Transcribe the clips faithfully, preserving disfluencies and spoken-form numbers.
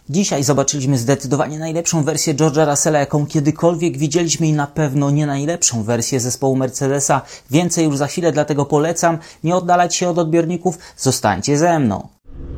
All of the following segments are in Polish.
Dzisiaj zobaczyliśmy zdecydowanie najlepszą wersję George'a Russella, jaką kiedykolwiek widzieliśmy i na pewno nie najlepszą wersję zespołu Mercedesa. Więcej już za chwilę, dlatego polecam nie oddalać się od odbiorników, zostańcie ze mną.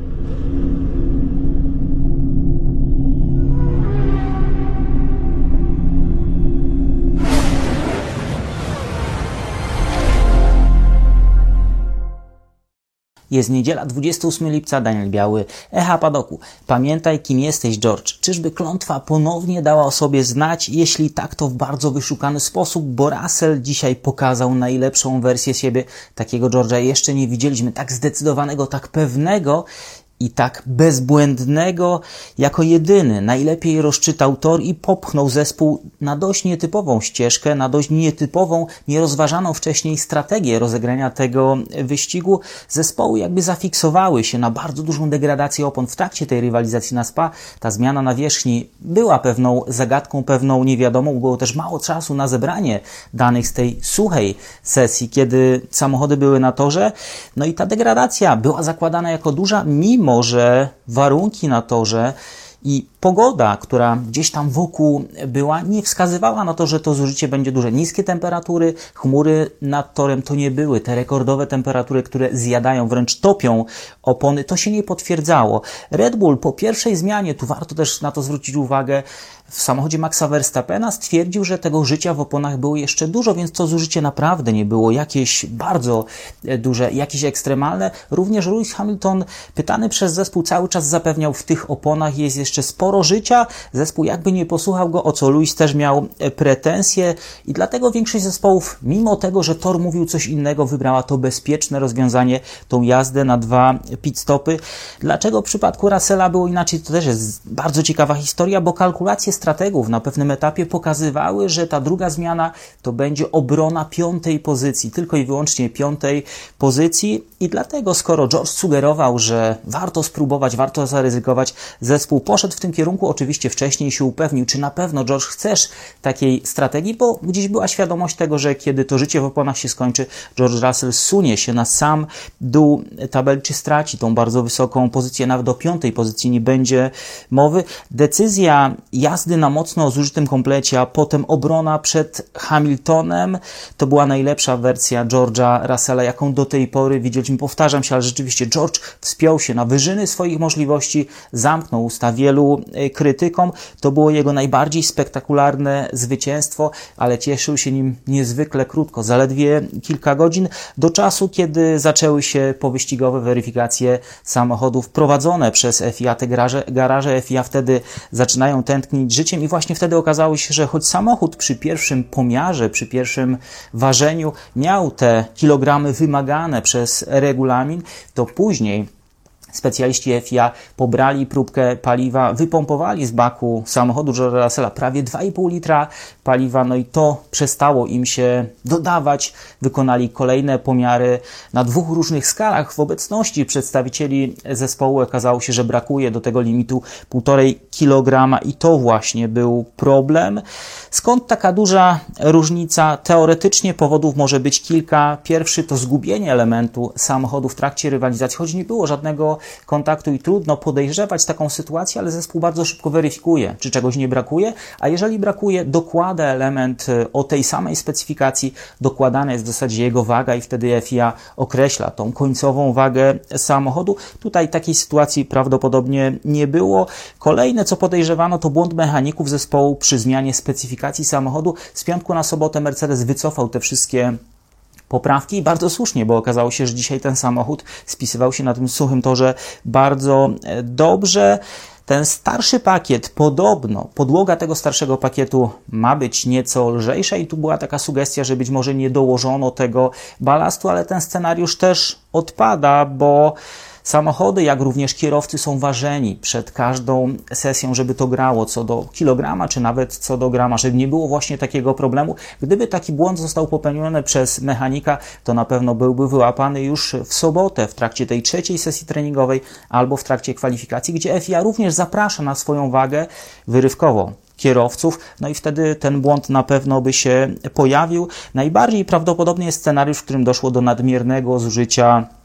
Jest niedziela, dwudziestego ósmego lipca, Daniel Biały, Echa Padoku. Pamiętaj, kim jesteś, George. Czyżby klątwa ponownie dała o sobie znać? Jeśli tak, to w bardzo wyszukany sposób, bo Russell dzisiaj pokazał najlepszą wersję siebie. Takiego George'a jeszcze nie widzieliśmy, tak zdecydowanego, tak pewnego i tak bezbłędnego, jako jedyny najlepiej rozczytał tor i popchnął zespół na dość nietypową ścieżkę, na dość nietypową, nierozważaną wcześniej strategię rozegrania tego wyścigu. Zespoły jakby zafiksowały się na bardzo dużą degradację opon w trakcie tej rywalizacji na Spa. Ta zmiana nawierzchni była pewną zagadką, pewną niewiadomą. Było też mało czasu na zebranie danych z tej suchej sesji, kiedy samochody były na torze. No i ta degradacja była zakładana jako duża, mimo że warunki na torze i pogoda, która gdzieś tam wokół była, nie wskazywała na to, że to zużycie będzie duże. Niskie temperatury, chmury nad torem to nie były te rekordowe temperatury, które zjadają, wręcz topią opony. To się nie potwierdzało. Red Bull po pierwszej zmianie, tu warto też na to zwrócić uwagę, w samochodzie Maxa Verstappena stwierdził, że tego życia w oponach było jeszcze dużo, więc to zużycie naprawdę nie było jakieś bardzo duże, jakieś ekstremalne. Również Lewis Hamilton, pytany przez zespół, cały czas zapewniał, w tych oponach jest jeszcze sporo życia. Zespół jakby nie posłuchał go, o co Lewis też miał pretensje i dlatego większość zespołów, mimo tego, że tor mówił coś innego, wybrała to bezpieczne rozwiązanie, tą jazdę na dwa pit stopy. Dlaczego w przypadku Russella było inaczej? To też jest bardzo ciekawa historia, bo kalkulacje strategów na pewnym etapie pokazywały, że ta druga zmiana to będzie obrona piątej pozycji, tylko i wyłącznie piątej pozycji i dlatego, skoro George sugerował, że warto spróbować, warto zaryzykować, zespół poszedł w tym kierunku, oczywiście wcześniej się upewnił, czy na pewno George chcesz takiej strategii, bo gdzieś była świadomość tego, że kiedy to życie w oponach się skończy, George Russell sunie się na sam dół tabeli, czy straci tą bardzo wysoką pozycję, nawet do piątej pozycji nie będzie mowy. Decyzja jazdy na mocno zużytym komplecie, a potem obrona przed Hamiltonem, to była najlepsza wersja George'a Russella, jaką do tej pory widzieliśmy. Powtarzam się, ale rzeczywiście George wspiął się na wyżyny swoich możliwości, zamknął usta wielu krytykom. To było jego najbardziej spektakularne zwycięstwo, ale cieszył się nim niezwykle krótko, zaledwie kilka godzin, do czasu, kiedy zaczęły się powyścigowe weryfikacje samochodów prowadzone przez F I A. Te garaże, garaże F I A wtedy zaczynają tętnić życiem i właśnie wtedy okazało się, że choć samochód przy pierwszym pomiarze, przy pierwszym ważeniu miał te kilogramy wymagane przez regulamin, to później specjaliści F I A pobrali próbkę paliwa, wypompowali z baku samochodu George'a Russella prawie dwa i pół litra paliwa, no i to przestało im się dodawać. Wykonali kolejne pomiary na dwóch różnych skalach. W obecności przedstawicieli zespołu okazało się, że brakuje do tego limitu półtorej kilograma i to właśnie był problem. Skąd taka duża różnica? Teoretycznie powodów może być kilka. Pierwszy to zgubienie elementu samochodu w trakcie rywalizacji, choć nie było żadnego kontaktu i trudno podejrzewać taką sytuację, ale zespół bardzo szybko weryfikuje, czy czegoś nie brakuje, a jeżeli brakuje, dokłada element o tej samej specyfikacji, dokładana jest w zasadzie jego waga i wtedy F I A określa tą końcową wagę samochodu. Tutaj takiej sytuacji prawdopodobnie nie było. Kolejne, co podejrzewano, to błąd mechaników zespołu przy zmianie specyfikacji samochodu. Z piątku na sobotę Mercedes wycofał te wszystkie poprawki i bardzo słusznie, bo okazało się, że dzisiaj ten samochód spisywał się na tym suchym torze bardzo dobrze. Ten starszy pakiet, podobno, podłoga tego starszego pakietu ma być nieco lżejsza i tu była taka sugestia, że być może nie dołożono tego balastu, ale ten scenariusz też odpada, bo samochody, jak również kierowcy są ważeni przed każdą sesją, żeby to grało co do kilograma, czy nawet co do grama, żeby nie było właśnie takiego problemu. Gdyby taki błąd został popełniony przez mechanika, to na pewno byłby wyłapany już w sobotę, w trakcie tej trzeciej sesji treningowej albo w trakcie kwalifikacji, gdzie F I A również zaprasza na swoją wagę wyrywkowo kierowców, no i wtedy ten błąd na pewno by się pojawił. Najbardziej prawdopodobny jest scenariusz, w którym doszło do nadmiernego zużycia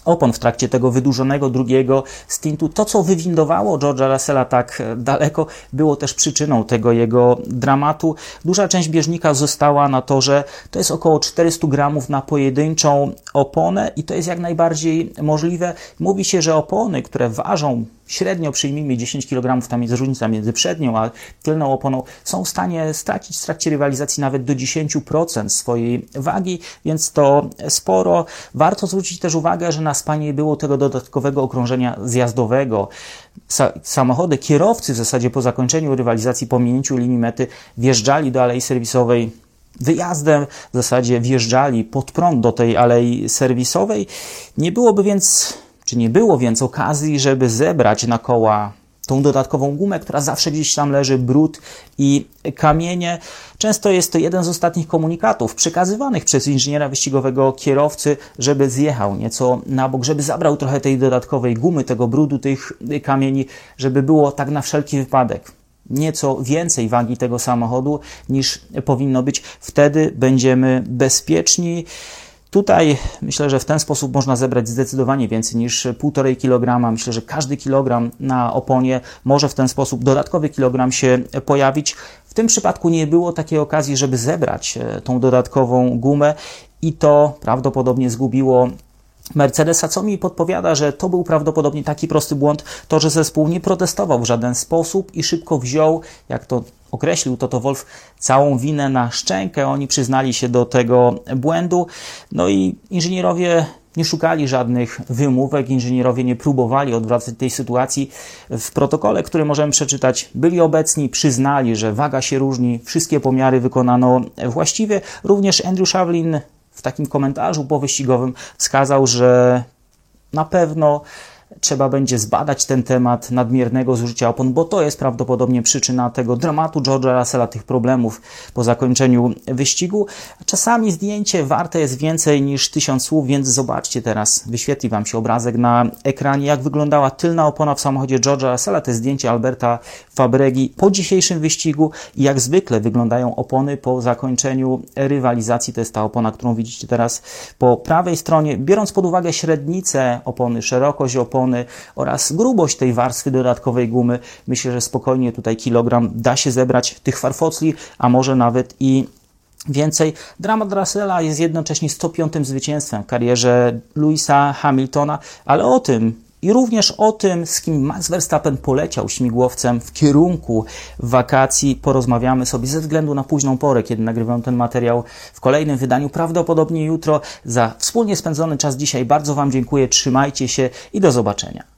opon w trakcie tego wydłużonego drugiego stintu. To, co wywindowało George'a Russella tak daleko, było też przyczyną tego jego dramatu. Duża część bieżnika została na torze. To jest około czterysta gramów na pojedynczą oponę i to jest jak najbardziej możliwe. Mówi się, że opony, które ważą średnio, przyjmijmy dziesięć kilogramów, tam jest różnica między przednią a tylną oponą, są w stanie stracić w trakcie rywalizacji nawet do dziesięć procent swojej wagi, więc to sporo. Warto zwrócić też uwagę, że na Spa nie było tego dodatkowego okrążenia zjazdowego. Sa samochody, kierowcy w zasadzie po zakończeniu rywalizacji, po minięciu linii mety wjeżdżali do alei serwisowej wyjazdem, w zasadzie wjeżdżali pod prąd do tej alei serwisowej. Nie byłoby więc Czy nie było więc okazji, żeby zebrać na koła tą dodatkową gumę, która zawsze gdzieś tam leży, brud i kamienie. Często jest to jeden z ostatnich komunikatów przekazywanych przez inżyniera wyścigowego kierowcy, żeby zjechał nieco na bok, żeby zabrał trochę tej dodatkowej gumy, tego brudu, tych kamieni, żeby było tak na wszelki wypadek nieco więcej wagi tego samochodu niż powinno być. Wtedy będziemy bezpieczni. Tutaj myślę, że w ten sposób można zebrać zdecydowanie więcej niż półtorej kilograma. Myślę, że każdy kilogram na oponie może w ten sposób dodatkowy kilogram się pojawić. W tym przypadku nie było takiej okazji, żeby zebrać tą dodatkową gumę i to prawdopodobnie zgubiło Mercedesa, co mi podpowiada, że to był prawdopodobnie taki prosty błąd, to, że zespół nie protestował w żaden sposób i szybko wziął, jak to określił Toto Wolff, całą winę na szczękę. Oni przyznali się do tego błędu, no i inżynierowie nie szukali żadnych wymówek, inżynierowie nie próbowali odwracać tej sytuacji. W protokole, który możemy przeczytać, byli obecni, przyznali, że waga się różni, wszystkie pomiary wykonano właściwie. Również Andrew Shavlin w takim komentarzu powyścigowym wskazał, że na pewno trzeba będzie zbadać ten temat nadmiernego zużycia opon, bo to jest prawdopodobnie przyczyna tego dramatu George'a Russella, tych problemów po zakończeniu wyścigu. Czasami zdjęcie warte jest więcej niż tysiąc słów, więc zobaczcie teraz, wyświetli Wam się obrazek na ekranie, jak wyglądała tylna opona w samochodzie George'a Russella. To jest zdjęcie Alberta Fabregi po dzisiejszym wyścigu i jak zwykle wyglądają opony po zakończeniu rywalizacji. To jest ta opona, którą widzicie teraz po prawej stronie. Biorąc pod uwagę średnicę opony, szerokość opony oraz grubość tej warstwy dodatkowej gumy, myślę, że spokojnie tutaj kilogram da się zebrać tych farfocli, a może nawet i więcej. Dramat Russella jest jednocześnie sto piątym zwycięstwem w karierze Lewisa Hamiltona, ale o tym i również o tym, z kim Max Verstappen poleciał śmigłowcem w kierunku wakacji, porozmawiamy sobie ze względu na późną porę, kiedy nagrywam ten materiał w kolejnym wydaniu, prawdopodobnie jutro. Za wspólnie spędzony czas dzisiaj bardzo Wam dziękuję, trzymajcie się i do zobaczenia.